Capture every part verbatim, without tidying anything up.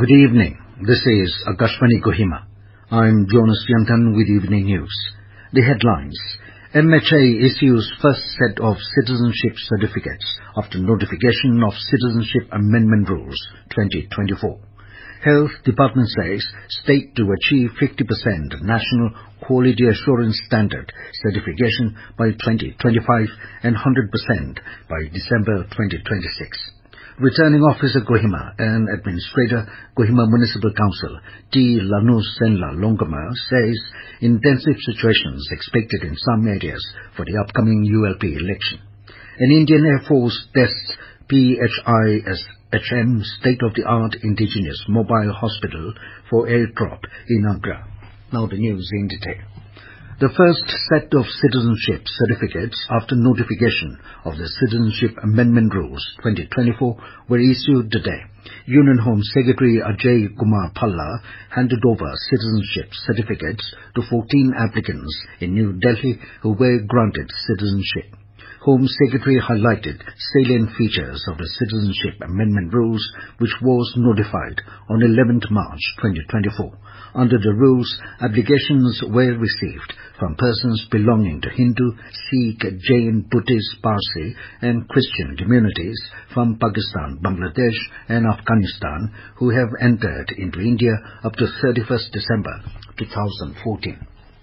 Good evening. This is Akashvani Kohima. I'm Jonas Yantan with Evening News. The headlines. M H A issues first set of citizenship certificates after notification of Citizenship Amendment Rules twenty twenty-four. Health Department says state to achieve fifty percent National Quality Assurance Standard certification by twenty twenty-five and one hundred percent by December twenty twenty-six. Returning Officer Kohima and Administrator Kohima Municipal Council T. Lanu Senla Longama says intensive situations expected in some areas for the upcoming U L P election. An Indian Air Force tests P H I S H M state-of-the-art indigenous mobile hospital for airdrop in Agra. Now the news in detail. The first set of citizenship certificates after notification of the Citizenship Amendment Rules twenty twenty-four were issued today. Union Home Secretary Ajay Kumar Phalla handed over citizenship certificates to fourteen applicants in New Delhi who were granted citizenship. Home Secretary highlighted salient features of the Citizenship Amendment Rules, which was notified on eleventh March twenty twenty-four. Under the rules, applications were received from persons belonging to Hindu, Sikh, Jain, Buddhist, Parsi and Christian communities from Pakistan, Bangladesh and Afghanistan who have entered into India up to thirty-first December two thousand fourteen.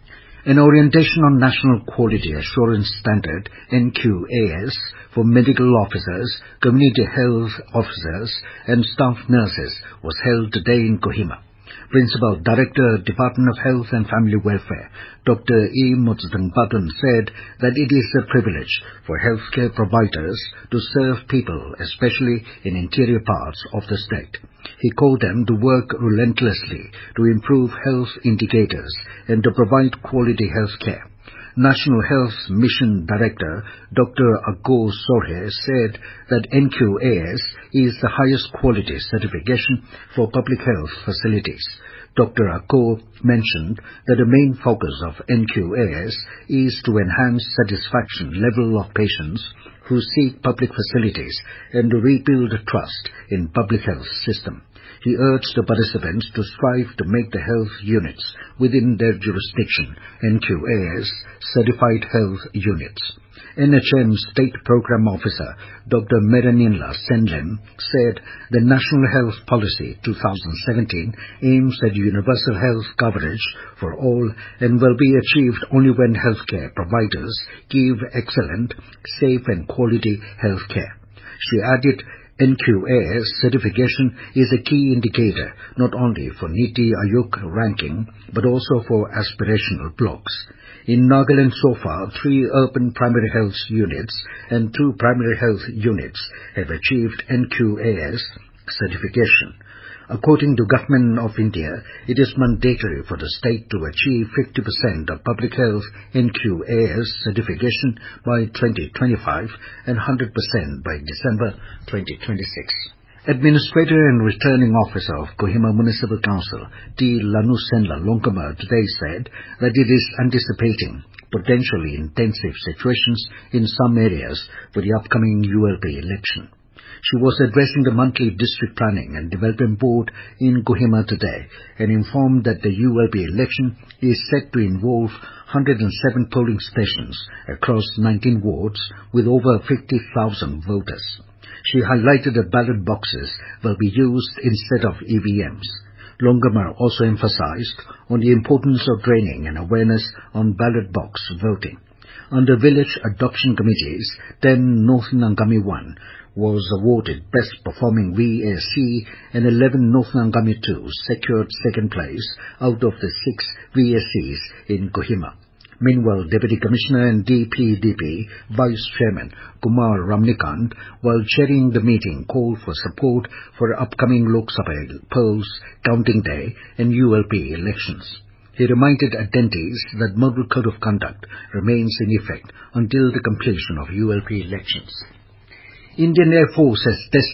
An orientation on National Quality Assurance Standard N Q A S for medical officers, community health officers and staff nurses was held today in Kohima. Principal Director, Department of Health and Family Welfare, Doctor E. Mutzdangpatun said that it is a privilege for healthcare providers to serve people, especially in interior parts of the state. He called them to work relentlessly to improve health indicators and to provide quality health care. National Health Mission Director Doctor Aggo Sorhe said that N Q A S is the highest quality certification for public health facilities. Doctor Aggo mentioned that the main focus of N Q A S is to enhance satisfaction level of patients who seek public facilities and to rebuild trust in public health system. He urged the participants to strive to make the health units within their jurisdiction N Q A S certified health units. N H M State Program Officer Doctor Meranila Senlem said the National Health Policy twenty seventeen aims at universal health coverage for all and will be achieved only when healthcare providers give excellent, safe and quality health care. She added N Q A S certification is a key indicator not only for Niti Aayog ranking but also for aspirational blocks. In Nagaland so far, three urban primary health units and two primary health units have achieved N Q A S certification. According to Government of India, it is mandatory for the state to achieve fifty percent of public health N Q A S certification by twenty twenty-five and one hundred percent by December twenty twenty-six. Administrator and Returning Officer of Kohima Municipal Council T. Lanu Senla Longama today said that it is anticipating potentially intensive situations in some areas for the upcoming U L P election. She was addressing the monthly District Planning and Development Board in Kohima today and informed that the U L P election is set to involve one hundred seven polling stations across nineteen wards with over fifty thousand voters. She highlighted that ballot boxes will be used instead of E V Ms. Longamar also emphasized on the importance of training and awareness on ballot box voting. Under village adoption committees, ten North Nangami one was awarded Best Performing V A C and eleven North Nangami two secured second place out of the six V A Cs in Kohima. Meanwhile, Deputy Commissioner and D P D P Vice Chairman Kumar Ramnikant, while chairing the meeting, called for support for upcoming Lok Sabha polls, counting day and U L P elections. He reminded attendees that Model Code of Conduct remains in effect until the completion of U L P elections. Indian Air Force has tested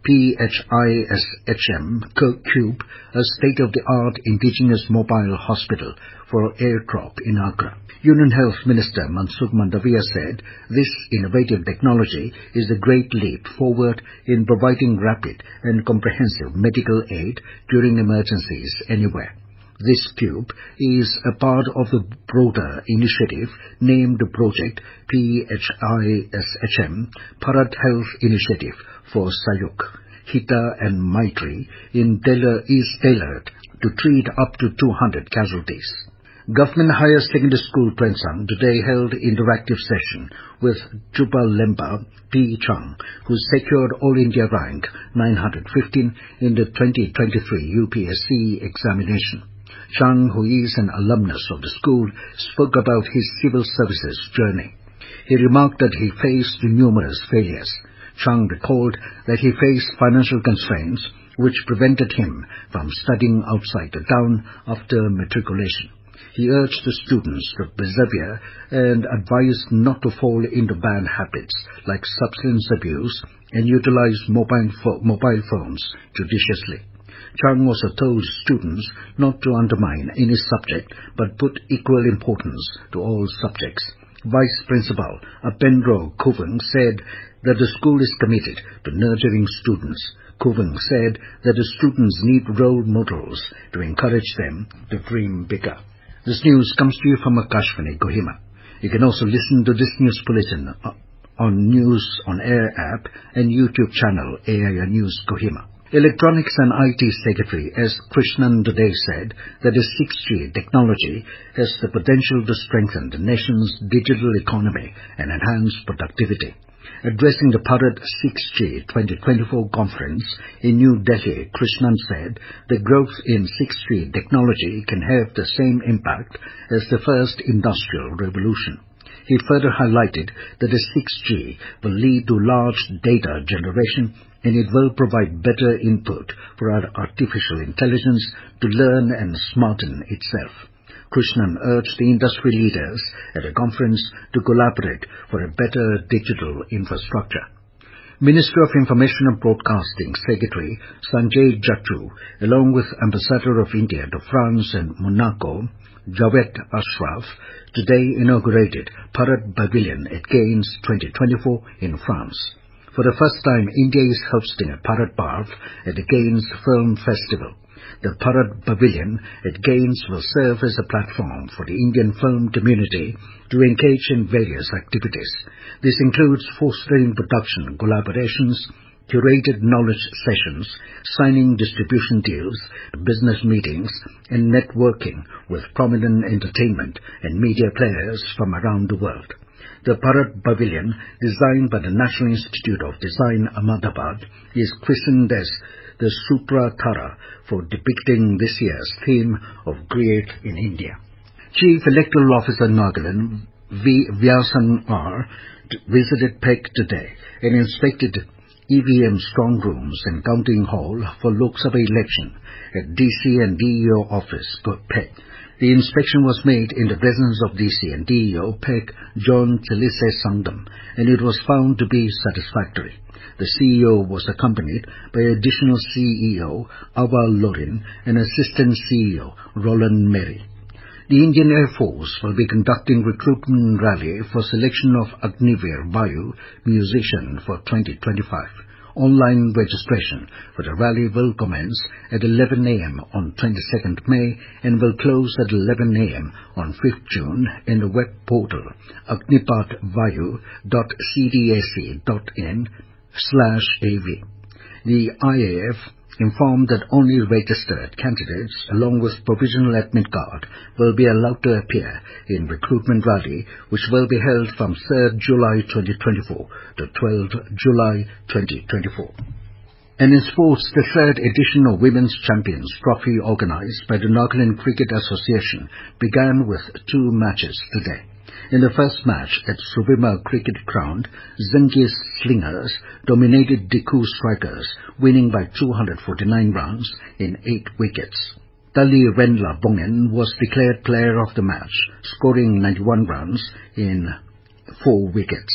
P H I S H M Cube, a state-of-the-art indigenous mobile hospital for airdrop in Agra. Union Health Minister Mansukh Mandaviya said this innovative technology is a great leap forward in providing rapid and comprehensive medical aid during emergencies anywhere. This cube is a part of the broader initiative named Project P H I S H M Bharat Health Initiative for Sayuk, Hita and Maitri in tailor, is tailored to treat up to two hundred casualties. Government Higher Secondary School Prensang today held interactive session with Juba Lemba P. Chang, who secured All India rank nine hundred fifteen in the twenty twenty-three U P S C examination. Chang, who is an alumnus of the school, spoke about his civil services journey. He remarked that he faced numerous failures. Chang recalled that he faced financial constraints which prevented him from studying outside the town after matriculation. He urged the students to persevere and advised not to fall into bad habits like substance abuse and utilize mobile, fo- mobile phones judiciously. Chang also told students not to undermine any subject but put equal importance to all subjects. Vice Principal Apendro Kuvang said that the school is committed to nurturing students. Kuvang said that the students need role models to encourage them to dream bigger. This news comes to you from Akashvani, Kohima. You can also listen to this news bulletin on News on Air app and YouTube channel A I R News Kohima. Electronics and I T Secretary S. Krishnan today said that the six G technology has the potential to strengthen the nation's digital economy and enhance productivity. Addressing the Bharat six G twenty twenty-four conference in New Delhi, Krishnan said the growth in six G technology can have the same impact as the first industrial revolution. He further highlighted that the six G will lead to large data generation and it will provide better input for our artificial intelligence to learn and smarten itself. Krishnan urged the industry leaders at a conference to collaborate for a better digital infrastructure. Minister of Information and Broadcasting Secretary Sanjay Jattu, along with Ambassador of India to France and Monaco, Javed Ashraf, today inaugurated Bharat Pavilion at Cannes twenty twenty-four in France. For the first time, India is hosting a Bharat Parv at the Cannes Film Festival. The Bharat Pavilion at Cannes will serve as a platform for the Indian film community to engage in various activities. This includes fostering production collaborations, curated knowledge sessions, signing distribution deals, business meetings, and networking with prominent entertainment and media players from around the world. The Bharat Pavilion, designed by the National Institute of Design, Ahmedabad, is christened as the Sutra Thara for depicting this year's theme of Create in India. Chief Electoral Officer Nagaland V. Vyasan R. visited P E C today and inspected E V M strong rooms and counting hall for Lok Sabha election at D C and D E O office, P E C. The inspection was made in the presence of D C and D E O P E C John Chalise Sangam, and it was found to be satisfactory. The C E O was accompanied by additional C E O Aval Lorin and Assistant C E O Roland Merry. The Indian Air Force will be conducting recruitment rally for selection of Agniveer Vayu musician for twenty twenty-five. Online registration for the rally will commence at eleven a m on twenty-second May and will close at eleven a m on fifth June in the web portal agnipathvayu dot c d a c dot in slash a v. The I A F informed that only registered candidates along with provisional admit card will be allowed to appear in recruitment rally, which will be held from third July twenty twenty-four to twelfth July twenty twenty-four. And in sports, the third edition of Women's Champions Trophy organized by the Nagaland Cricket Association began with two matches today. In the first match at Subima Cricket Ground, Zengis Slingers dominated Diku Strikers, winning by two hundred forty-nine runs in eight wickets. Tali Renla Bongen was declared player of the match, scoring ninety-one runs in four wickets.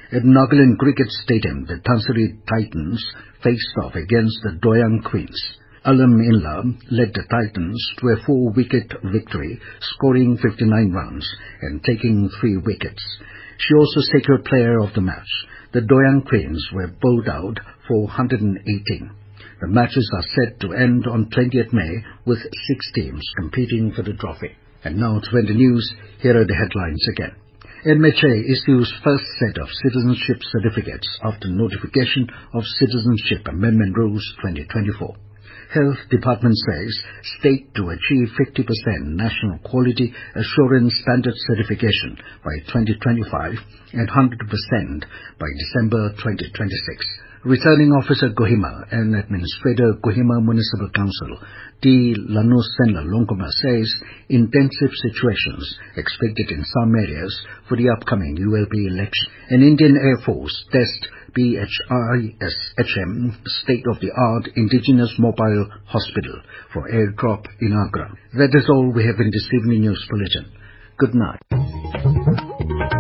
At Nagaland Cricket Stadium, the Dhansiri Titans faced off against the Doyang Queens. Alam Inla led the Titans to a four-wicket victory, scoring fifty-nine runs and taking three wickets. She also secured player of the match. The Doyang Queens were bowled out for one hundred eighteen. The matches are set to end on twentieth May with six teams competing for the trophy. And now to end the news, here are the headlines again. N M H A issues first set of citizenship certificates after notification of Citizenship Amendment Rules twenty twenty-four. Health Department says state to achieve fifty percent National Quality Assurance Standard certification by twenty twenty-five and one hundred percent by December twenty twenty-six. Returning Officer Kohima and Administrator Kohima Municipal Council D. Lanussenla Longkoma says intensive situations expected in some areas for the upcoming U L B election. An Indian Air Force test B H I S H M state-of-the-art indigenous mobile hospital for airdrop in Agra. That is all we have in this evening news bulletin. Good night.